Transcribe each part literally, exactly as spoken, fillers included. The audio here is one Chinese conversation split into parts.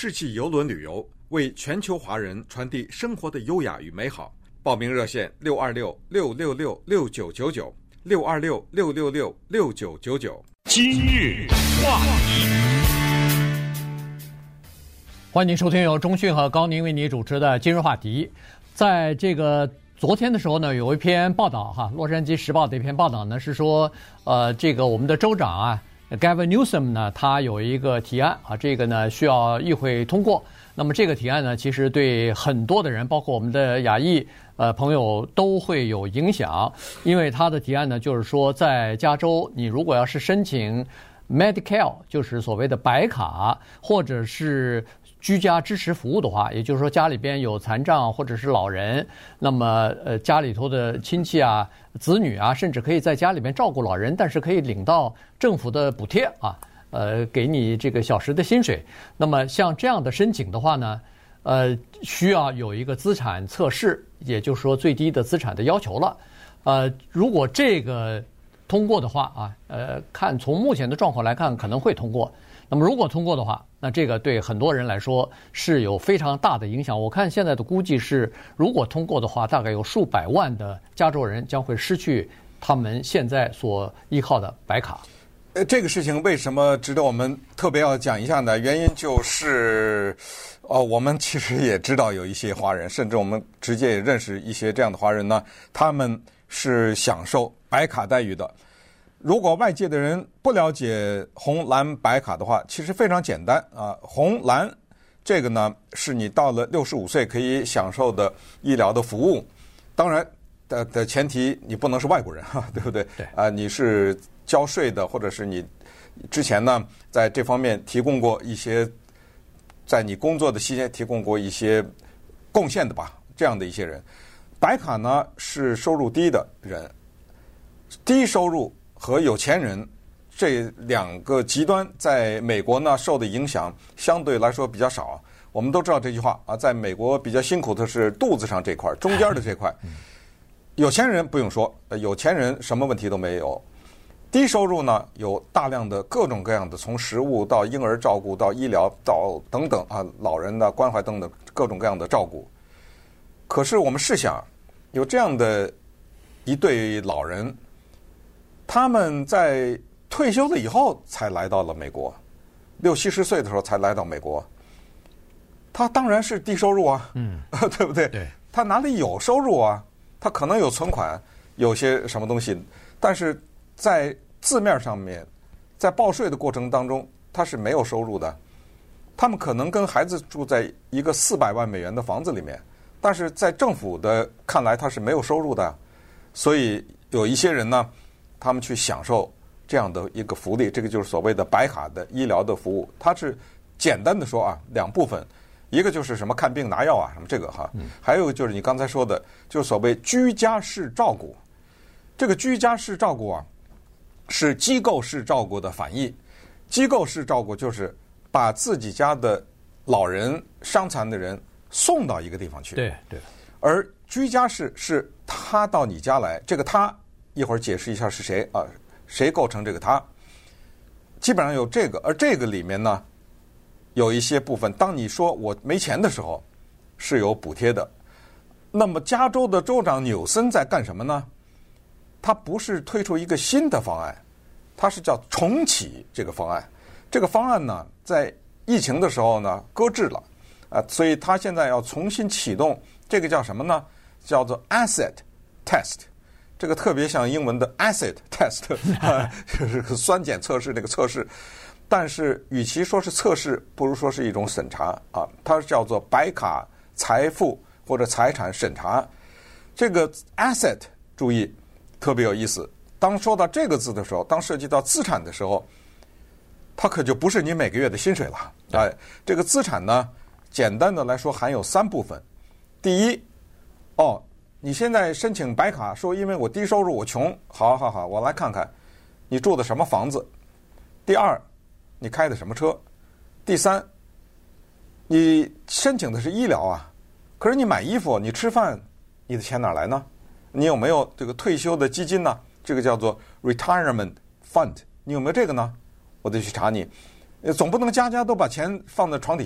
世纪邮轮旅游，为全球华人传递生活的优雅与美好。报名热线六二六六六六六九九九六二六六六六六九九九。 今日话题， 欢迎收听由钟讯和高宁为你主持的今日话题。在这个昨天的时候呢，有一篇报道哈，《洛杉矶时报》的一篇报道呢是说，呃，这个我们的州长啊 ，Gavin Newsom 呢，他有一个提案啊，这个呢需要议会通过。那么这个提案呢，其实对很多的人，包括我们的亚裔呃朋友都会有影响，因为他的提案呢，就是说在加州，你如果要是申请 Medicare， 就是所谓的白卡，或者是居家支持服务的话，也就是说家里边有残障或者是老人，那么呃家里头的亲戚啊、子女啊，甚至可以在家里边照顾老人，但是可以领到政府的补贴啊。呃，给你这个小时的薪水。那么像这样的申请的话呢，呃，需要有一个资产测试，也就是说最低的资产的要求了。呃，如果这个通过的话啊，呃，看从目前的状况来看，可能会通过。那么如果通过的话，那这个对很多人来说是有非常大的影响。我看现在的估计是，如果通过的话，大概有数百万的加州人将会失去他们现在所依靠的白卡。 呃，这个事情为什么值得我们特别要讲一下呢？原因就是，哦，我们其实也知道有一些华人，甚至我们直接也认识一些这样的华人呢，他们是享受白卡待遇的。如果外界的人不了解红蓝白卡的话，其实非常简单啊。红蓝这个呢，是你到了六十五岁可以享受的医疗的服务，当然的的前提你不能是外国人哈，对不对？ 对啊，你是交税的，或者是你之前呢在这方面提供过一些，在你工作的期间提供过一些贡献的吧，这样的一些人。白卡呢是收入低的人，低收入和有钱人这两个极端在美国呢受的影响相对来说比较少。我们都知道这句话啊，在美国比较辛苦的是肚子上这块，中间的这块。有钱人不用说，有钱人什么问题都没有。低收入呢，有大量的各种各样的，从食物到婴儿照顾到医疗到等等啊，老人的关怀等等各种各样的照顾。可是我们试想，有这样的一对老人，他们在退休了以后才来到了美国，六七十岁的时候才来到美国，他当然是低收入啊，嗯，对不对？ 对， 他哪里有收入啊？他可能有存款，有些什么东西，但是在字面上面，在报税的过程当中，他是没有收入的。他们可能跟孩子住在一个四百万美元的房子里面，但是在政府的看来，他是没有收入的。所以有一些人呢，他们去享受这样的一个福利，这个就是所谓的白卡的医疗的服务。它是简单的说啊，两部分。一个就是什么看病拿药啊，什么这个哈，还有就是你刚才说的，就是所谓居家式照顾。这个居家式照顾啊，是机构式照顾的反义。机构式照顾就是把自己家的老人、伤残的人送到一个地方去。 对对。 而居家式是他到你家来，这个他一会儿解释一下是谁啊？谁构成这个他？基本上有这个，而这个里面呢，有一些部分，当你说我没钱的时候，是有补贴的。那么加州的州长纽森在干什么呢？他不是推出一个新的方案，他是叫重启这个方案。这个方案呢，在疫情的时候呢搁置了，啊，所以他现在要重新启动这个叫什么呢？叫做 asset test。这个特别像英文的 acid test， 啊，就是酸碱测试那个测试。但是与其说是测试，不如说是一种审查啊，它叫做白卡财富或者财产审查。这个 asset 注意特别有意思，当说到这个字的时候，当涉及到资产的时候，它可就不是你每个月的薪水了。哎，这个资产呢，简单的来说含有三部分。第一，哦，你现在申请白卡，说因为我低收入我穷，好好好，我来看看你住的什么房子。第二，你开的什么车？第三，你申请的是医疗啊，可是你买衣服、你吃饭，你的钱哪来呢？你有没有这个退休的基金呢？这个叫做 retirement fund， 你有没有这个呢？我得去查你。总不能家家都把钱放在床底下吧？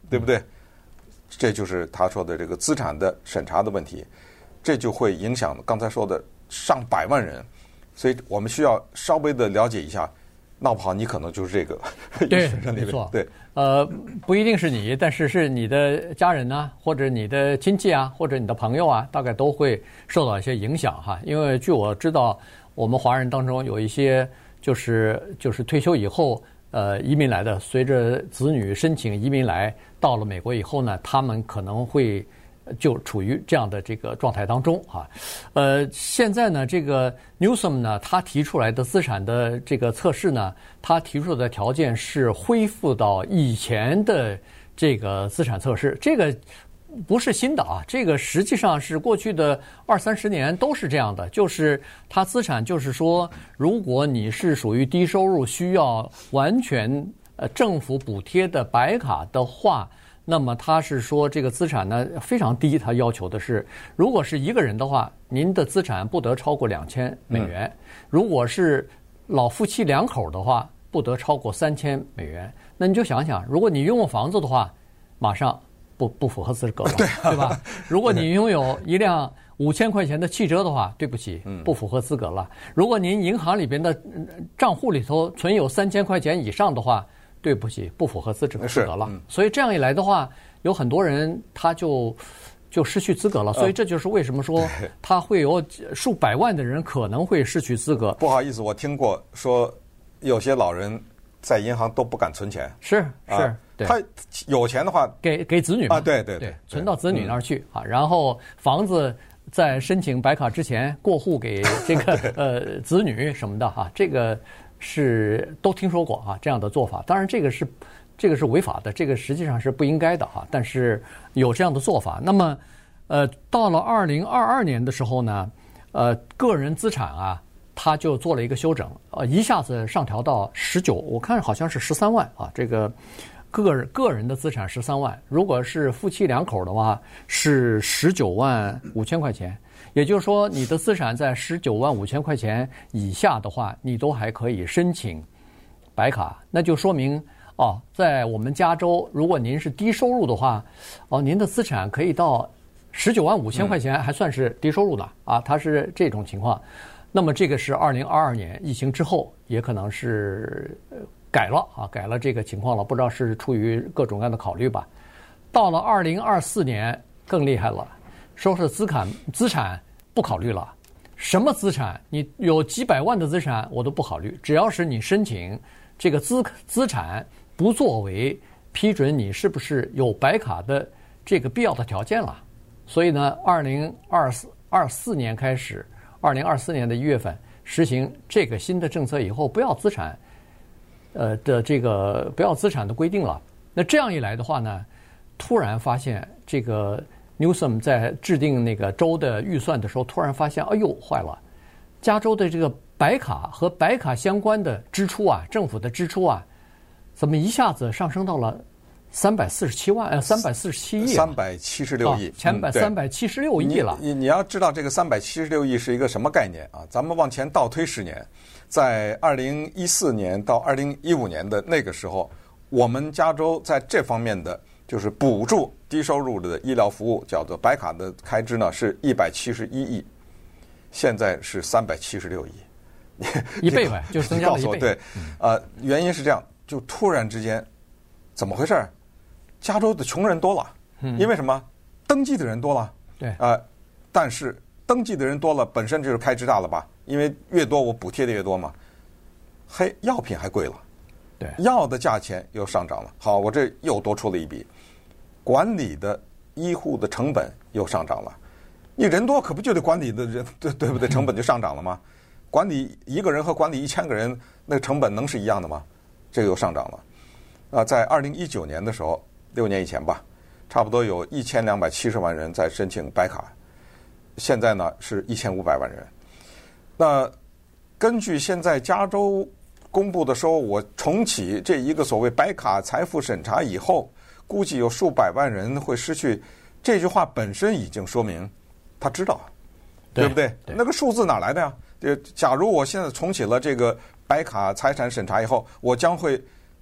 对不对？这就是他说的这个资产的审查的问题，这就会影响刚才说的上百万人，所以我们需要稍微的了解一下，闹不好你可能就是这个。 对，没错， 对， 呃，不一定是你，但是是你的家人啊，或者你的亲戚啊，或者你的朋友啊，大概都会受到一些影响哈。因为据我知道，我们华人当中有一些就是就是退休以后。呃，移民来的，随着子女申请移民来到了美国以后呢，他们可能会就处于这样的这个状态当中啊。呃，现在呢，这个 Newsom 呢，他提出来的资产的这个测试呢，他提出的条件是恢复到以前的这个资产测试，这个不是新的啊，这个实际上是过去的二三十年都是这样的，就是它资产就是说，如果你是属于低收入需要完全呃政府补贴的白卡的话，那么他是说这个资产呢非常低，他要求的是，如果是一个人的话，您的资产不得超过两千美元；如果是老夫妻两口的话，不得超过三千美元。那你就想想，如果你拥有房子的话，马上。不不符合资格了，对、啊、对吧？如果你拥有一辆五千块钱的汽车的话，对不起，不符合资格了。如果您银行里边的账户里头存有三千块钱以上的话，对不起，不符合资格资格了。所以这样一来的话，有很多人他就就失去资格了。所以这就是为什么说他会有数百万的人可能会失去资格。 不好意思，我听过说有些老人在银行都不敢存钱， 是是。啊他有钱的话， 给给子女嘛， 啊，对对 对, 对，存到子女那儿去、嗯、啊。然后房子在申请白卡之前过户给这个呃子女什么的哈、啊，这个是都听说过啊这样的做法。当然这个是这个是违法的，这个实际上是不应该的哈、啊。但是有这样的做法。那么呃，到了二零二二年的时候呢，呃，个人资产啊，他就做了一个修整，呃，一下子上调到十九，我看好像是十三万啊，这个。个人个人的资产十三万，如果是夫妻两口的话是十九万五千块钱，也就是说你的资产在十九万五千块钱以下的话，你都还可以申请白卡，那就说明哦，在我们加州，如果您是低收入的话，哦，您的资产可以到十九万五千块钱，还算是低收入的啊，它是这种情况。那么这个是二零二二年疫情之后，也可能是。改了啊，改了这个情况了，不知道是出于各种各样的考虑吧。到了二零二四年更厉害了，说是资产资产不考虑了，什么资产？你有几百万的资产我都不考虑，只要是你申请这个资资产不作为批准你是不是有白卡的这个必要的条件了。所以呢，二零二四二四年开始，二零二四年的一月份实行这个新的政策以后，不要资产。呃的这个不要资产的规定了，那这样一来的话呢，突然发现这个 Newsom 在制定那个州的预算的时候，突然发现，哎呦，坏了，加州的这个白卡和白卡相关的支出啊，政府的支出啊，怎么一下子上升到了三百四十七万呃三百四十七亿， 三百七十六亿， 前百三百七十六亿了。 你你要知道这个三百七十六亿是一个什么概念啊？咱们往前倒推十年。在二零一四年到二零一五年的那个时候，我们加州在这方面的就是补助低收入的医疗服务，叫做白卡的开支呢，是一百七十一亿，现在是三百七十六亿， 一倍呗，就是增加了一倍。 对，呃，原因是这样，就突然之间，怎么回事？加州的穷人多了，因为什么？登记的人多了。 对， 呃，但是登记的人多了，本身就是开支大了吧？因为越多我补贴的越多嘛，嘿，药品还贵了， 对， 药的价钱又上涨了。好，我这又多出了一笔，管理的医护的成本又上涨了。你人多可不就得管理的人对对不对？成本就上涨了吗？管理一个人和管理一千个人，那个成本能是一样的吗？这个又上涨了。啊，在二零一九年的时候，六年以前吧，差不多有一千两百七十万人在申请白卡，现在呢是一千五百万人。那根据现在加州公布的说，我重启这一个所谓白卡财富审查以后，估计有数百万人会失去。这句话本身已经说明他知道，对, 对不对? 对？那个数字哪来的呀？就假如我现在重启了这个白卡财产审查以后，我将会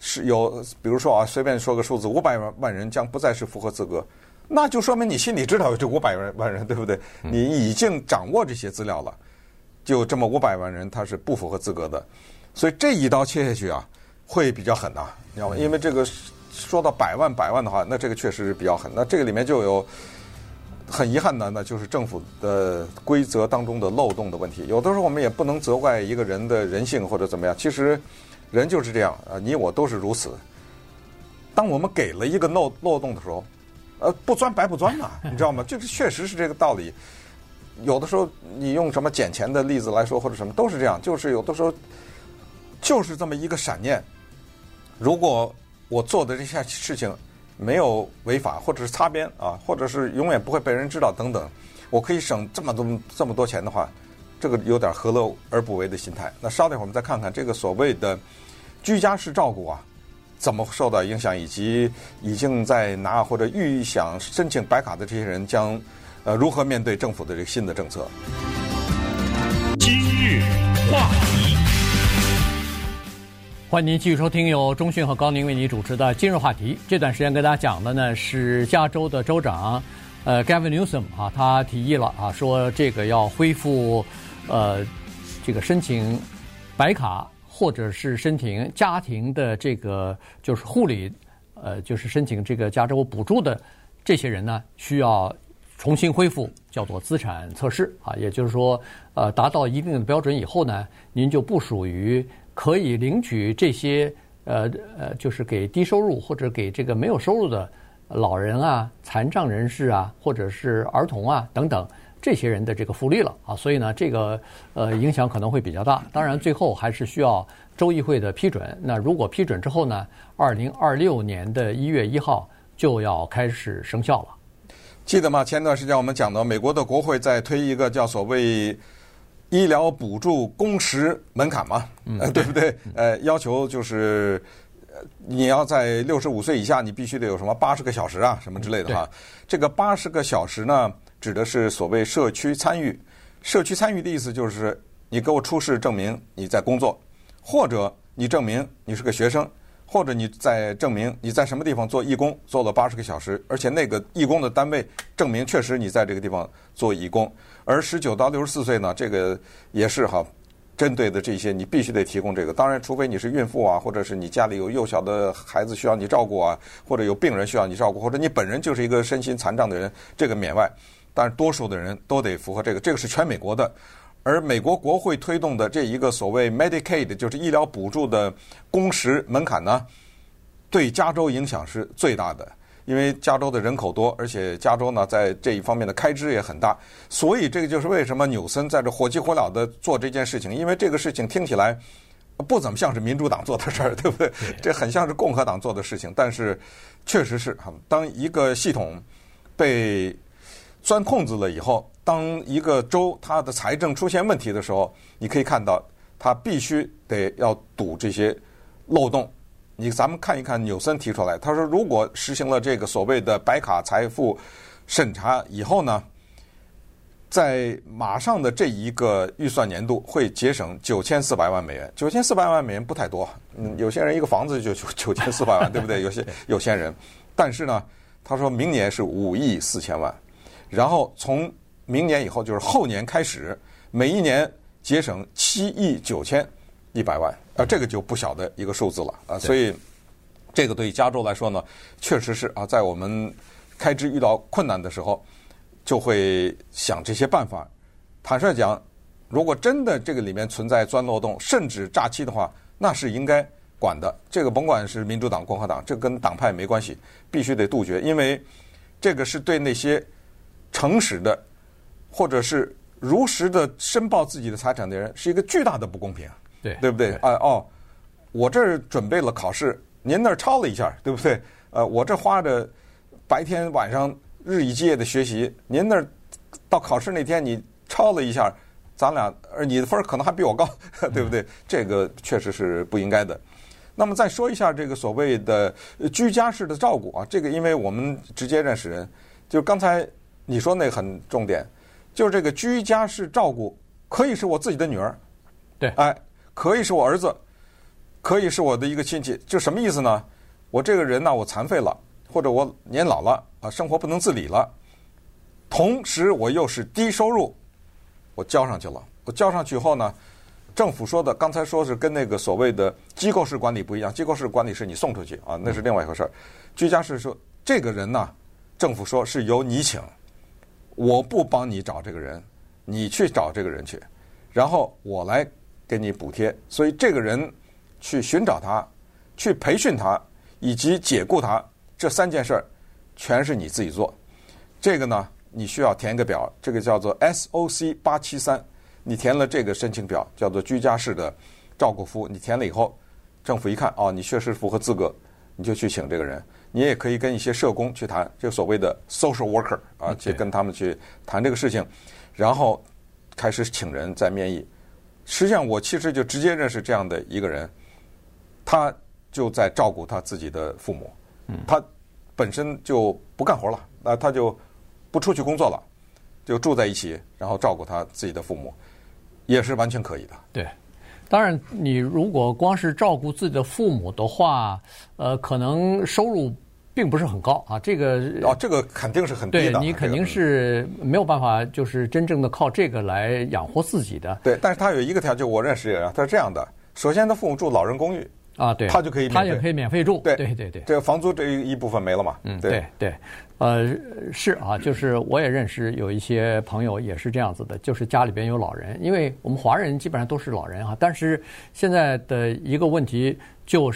是有，比如说啊，随便说个数字，五百万人将不再是符合资格，那就说明你心里知道有这五百万人，对不对？你已经掌握这些资料了，就这么五百万人他是不符合资格的，所以这一刀切下去啊，会比较狠呐、啊，你知道吗？因为这个说到百万百万的话，那这个确实是比较狠。那这个里面就有很遗憾的，那就是政府的规则当中的漏洞的问题。有的时候我们也不能责怪一个人的人性或者怎么样，其实人就是这样啊，你我都是如此。当我们给了一个漏漏洞的时候，呃，不钻白不钻呐，你知道吗？这个确实是这个道理。有的时候你用什么捡钱的例子来说，或者什么都是这样，就是有的时候就是这么一个闪念。如果我做的这些事情没有违法，或者是擦边啊，或者是永远不会被人知道等等，我可以省这么多这么多钱的话，这个有点何乐而不为的心态。那稍等会儿我们再看看这个所谓的居家式照顾啊，怎么受到影响，以及已经在拿或者预想申请白卡的这些人将呃如何面对政府的这个新的政策。 今日话题， 欢迎您继续收听由钟讯和高宁为你主持的今日话题。这段时间跟大家讲的呢是加州的州长，呃 Gavin Newsom 啊，他提议了啊，说这个要恢复呃这个申请白卡或者是申请家庭的这个就是护理，呃就是申请这个加州补助的这些人呢，需要重新恢复叫做资产测试啊，也就是说，呃，达到一定的标准以后呢，您就不属于可以领取这些呃呃，就是给低收入或者给这个没有收入的老人啊、残障人士啊，或者是儿童啊等等这些人的这个福利了啊，所以呢，这个呃影响可能会比较大。当然，最后还是需要州议会的批准。那如果批准之后呢，二零二六年的一月一号就要开始生效了。 记得吗？前段时间我们讲到，美国的国会在推一个叫所谓医疗补助工时门槛嘛，嗯、呃，对不对？呃，要求就是你要在六十五岁以下，你必须得有什么八十个小时啊，什么之类的哈。这个八十个小时呢，指的是所谓社区参与。社区参与的意思就是你给我出示证明你在工作，或者你证明你是个学生。或者你在证明你在什么地方做义工，做了八十个小时，而且那个义工的单位证明确实你在这个地方做义工。而十九到六十四岁呢，这个也是哈，针对的这些你必须得提供这个。当然，除非你是孕妇啊，或者是你家里有幼小的孩子需要你照顾啊，或者有病人需要你照顾，或者你本人就是一个身心残障的人，这个免外。但是多数的人都得符合这个，这个是全美国的。而美国国会推动的这一个所谓 Medicaid， 就是医疗补助的工时门槛呢，对加州影响是最大的，因为加州的人口多，而且加州呢在这一方面的开支也很大，所以这个就是为什么纽森在这火急火燎的做这件事情，因为这个事情听起来不怎么像是民主党做的事儿，对不对？这很像是共和党做的事情，但是确实是当一个系统被钻空子了以后，当一个州它的财政出现问题的时候，你可以看到它必须得要堵这些漏洞。你咱们看一看纽森提出来，他说如果实行了这个所谓的白卡财富审查以后呢，在马上的这一个预算年度会节省九千四百万美元。九千四百万美元不太多，嗯，有些人一个房子就九千四百万，对不对？有些有些人，但是呢，他说明年是五亿四千万。然后从明年以后，就是后年开始，每一年节省七亿九千一百万，啊，这个就不小的一个数字了啊。所以，这个对于加州来说呢，确实是啊，在我们开支遇到困难的时候，就会想这些办法。坦率讲，如果真的这个里面存在钻漏洞，甚至诈欺的话，那是应该管的。这个甭管是民主党、共和党，这跟党派没关系，必须得杜绝，因为这个是对那些诚实的，或者是如实的申报自己的财产的人，是一个巨大的不公平， 对对不对？啊哦，我这儿准备了考试，您那儿抄了一下，对不对？呃，我这花着白天晚上日以继夜的学习，您那儿到考试那天你抄了一下，咱俩而你的分可能还比我高，对不对？这个确实是不应该的。那么再说一下这个所谓的居家式的照顾啊，这个因为我们直接认识人，就刚才你说那个很重点，就是这个居家式照顾可以是我自己的女儿， 对， 哎，可以是我儿子， 可以是我的一个亲戚，就什么意思呢？我这个人呢，我残废了，或者我年老了啊，生活不能自理了，同时我又是低收入，我交上去了。我交上去后呢，政府说的刚才说是跟那个所谓的机构式管理不一样，机构式管理是你送出去啊，那是另外一回事儿。居家式说这个人呢，政府说是由你请，我不帮你找这个人，你去找这个人去，然后我来给你补贴。所以这个人去寻找他，去培训他，以及解雇他，这三件事儿全是你自己做。这个呢，你需要填一个表，这个叫做 S O C 八七三。你填了这个申请表，叫做居家式的照顾服务。你填了以后，政府一看，哦，你确实符合资格，你就去请这个人。你也可以跟一些社工去谈，这个所谓的 social worker 啊，去跟他们去谈这个事情，然后开始请人在面议。实际上，我其实就直接认识这样的一个人，他就在照顾他自己的父母，他本身就不干活了，那他就不出去工作了，就住在一起，然后照顾他自己的父母。也是完全可以的。 对，当然，你如果光是照顾自己的父母的话，呃，可能收入并不是很高啊。这个哦，这个肯定是很低的。 对，你肯定是没有办法，就是真正的靠这个来养活自己的。 对，但是他有一个条件，我认识人，他是这样的：首先，他父母住老人公寓啊，对， 他就可以， 他也可以免费住。 对对对对， 这个房租这一部分没了嘛？ 嗯，对对。呃，是啊，就是我也认识有一些朋友也是这样子的，就是家里边有老人，因为我们华人基本上都是老人啊。但是现在的一个问题就是，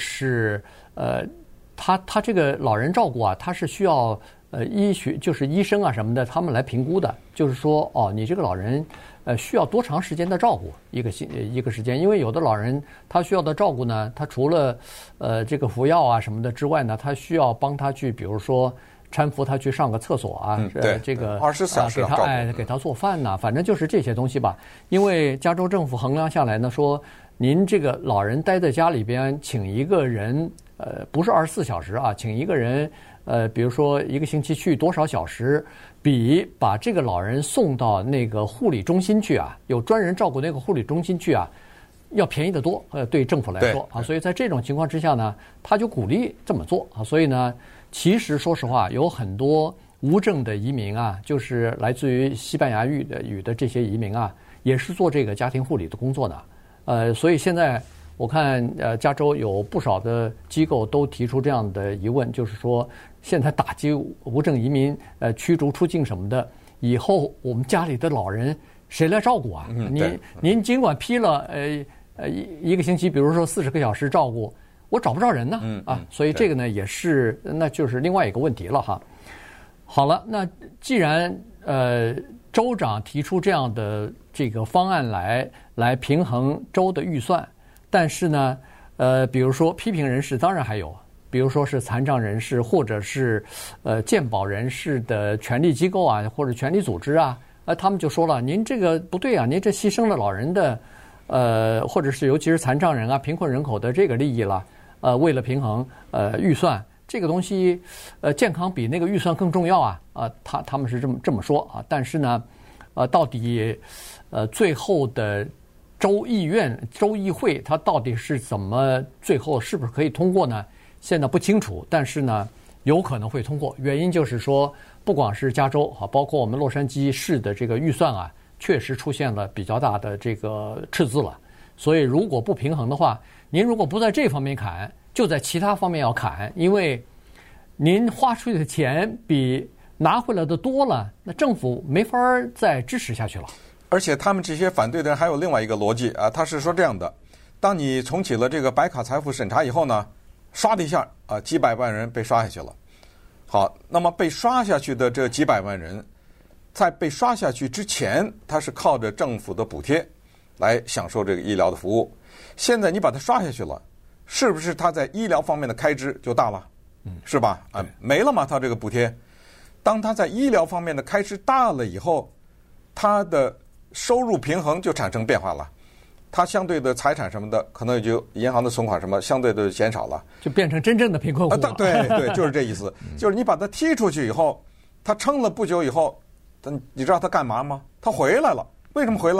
呃，他他这个老人照顾啊，他是需要呃医学，就是医生啊什么的，他们来评估的，就是说哦，你这个老人呃需要多长时间的照顾一个星一个时间，因为有的老人他需要的照顾呢，他除了呃这个服药啊什么的之外呢，他需要帮他去，比如说。搀扶他去上个厕所啊， 嗯、对这个二十四小时给他哎给他做饭呐、啊，反正就是这些东西吧。因为加州政府衡量下来呢，说您这个老人待在家里边，请一个人，呃，不是二十四小时啊，请一个人，呃，比如说一个星期去多少小时，比把这个老人送到那个护理中心去啊，有专人照顾那个护理中心去啊，要便宜得多。呃，对政府来说啊，所以在这种情况之下呢，他就鼓励这么做啊，所以呢。其实，说实话，有很多无证的移民啊，就是来自于西班牙语的语的这些移民啊，也是做这个家庭护理的工作的。呃，所以现在我看，呃，加州有不少的机构都提出这样的疑问，就是说，现在打击无证移民、呃驱逐出境什么的，以后我们家里的老人谁来照顾啊？ 嗯、 您您尽管批了呃呃一一个星期，比如说四十个小时照顾。我找不着人呢， 嗯啊，所以这个呢也是，那就是另外一个问题了哈。好了，那既然呃州长提出这样的这个方案来来平衡州的预算，但是呢，呃，比如说批评人士当然还有，比如说是残障人士或者是呃健保人士的权利机构啊，或者权利组织啊，呃，他们就说了，您这个不对啊，您这牺牲了老人的呃，或者是尤其是残障人啊、贫困人口的这个利益了。呃，为了平衡呃预算这个东西，呃，健康比那个预算更重要啊啊，他他们是这么这么说啊，但是呢，呃，到底呃最后的州议院、州议会它到底是怎么最后是不是可以通过呢？现在不清楚，但是呢，有可能会通过。原因就是说，不光是加州啊，包括我们洛杉矶市的这个预算啊，确实出现了比较大的这个赤字了。所以如果不平衡的话，您如果不在这方面砍，就在其他方面要砍，因为您花出去的钱比拿回来的多了，那政府没法再支持下去了。 而且他们这些反对的人还有另外一个逻辑啊，他是说这样的：当你重启了这个白卡财富审查以后呢，刷的一下啊，几百万人被刷下去了。好，那么被刷下去的这几百万人，在被刷下去之前，他是靠着政府的补贴来享受这个医疗的服务。现在你把它刷下去了，是不是他在医疗方面的开支就大了？嗯，是吧？啊，没了嘛，他这个补贴。当他在医疗方面的开支大了以后，他的收入平衡就产生变化了。他相对的财产什么的，可能也就银行的存款什么相对的减少了， 就变成真正的贫困户了。 啊，对对，就是这意思。就是你把他踢出去以后，他撑了不久以后，他你知道他干嘛吗？他回来了。为什么回来了？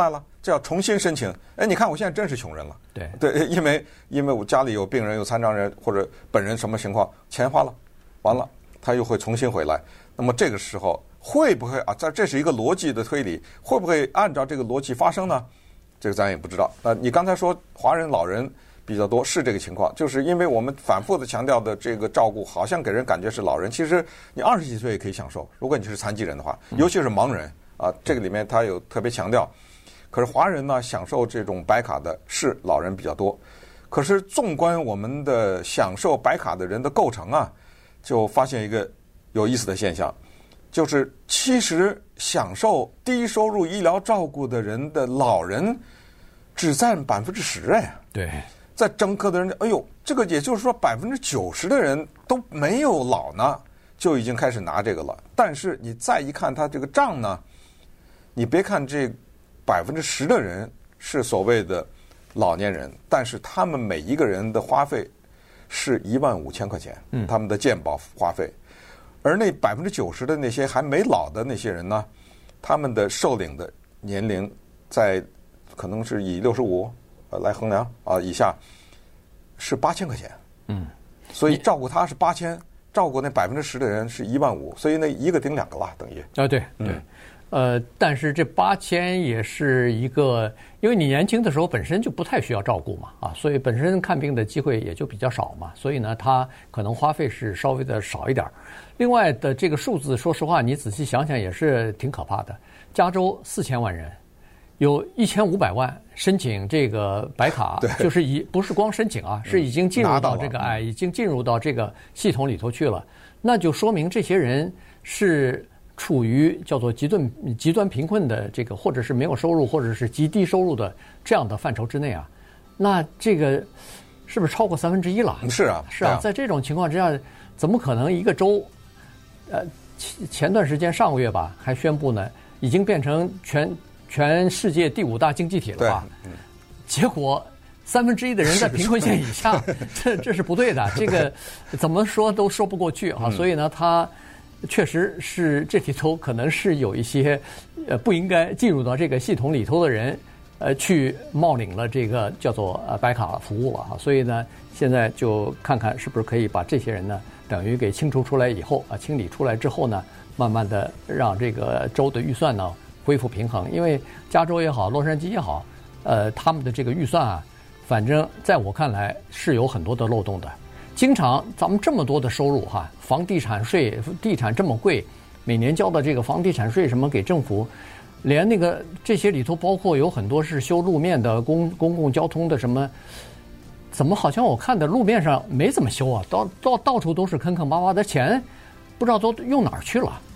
这要重新申请。哎，你看我现在真是穷人了。 对对，因为因为我家里有病人、有残障人或者本人什么情况，钱花了，完了他又会重新回来。那么这个时候会不会啊？这这是一个逻辑的推理，会不会按照这个逻辑发生呢？这个咱也不知道。呃，你刚才说华人老人比较多，是这个情况，就是因为我们反复的强调的这个照顾，好像给人感觉是老人，其实你二十几岁也可以享受，如果你是残疾人的话，尤其是盲人啊，这个里面他有特别强调。可是华人呢，享受这种白卡的是老人比较多。可是纵观我们的享受白卡的人的构成啊，就发现一个有意思的现象，就是其实享受低收入医疗照顾的人的老人只占百分之十哎。 对。 在整个的人，哎呦，这个也就是说百分之九十的人都没有老呢，就已经开始拿这个了。但是你再一看他这个账呢，你别看这百分之十的人是所谓的老年人，但是他们每一个人的花费是一万五千块钱，嗯，他们的健保花费。而那百分之九十的那些还没老的那些人呢，他们的受领的年龄在可能是以六十五。呃，来衡量啊，以下是八千块钱，嗯，所以照顾他是八千，照顾那百分之十的人是一万五，所以那一个顶两个了，等于啊，对对，嗯、呃，但是这八千也是一个，因为你年轻的时候本身就不太需要照顾嘛，啊，所以本身看病的机会也就比较少嘛，所以呢，他可能花费是稍微的少一点。另外的这个数字，说实话，你仔细想想也是挺可怕的。加州四千万人。有一千五百万申请这个白卡，就是已不是光申请啊，是已经进入到这个哎，已经进入到这个系统里头去了。那就说明这些人是处于叫做极端极端贫困的这个，或者是没有收入，或者是极低收入的这样的范畴之内啊。那这个是不是超过三分之一了？ 是啊， 是啊，在这种情况之下，怎么可能一个州？呃，前段时间上个月吧，还宣布呢，已经变成全。全世界第五大经济体了吧？嗯、结果三分之一的人在贫困线以下，这这是不对的。这个怎么说都说不过去啊！嗯、所以呢，他确实是这里头可能是有一些呃不应该进入到这个系统里头的人，呃，去冒领了这个叫做呃白卡服务啊。所以呢，现在就看看是不是可以把这些人呢，等于给清除出来以后啊，清理出来之后呢，慢慢的让这个州的预算呢。恢复平衡，因为加州也好，洛杉矶也好，呃，他们的这个预算啊，反正在我看来是有很多的漏洞的。经常咱们这么多的收入哈，房地产税、地产这么贵，每年交的这个房地产税什么给政府，连那个这些里头包括有很多是修路面的、公公共交通的什么，怎么好像我看的路面上没怎么修啊，到到到处都是坑坑洼洼的钱，不知道都用哪儿去了。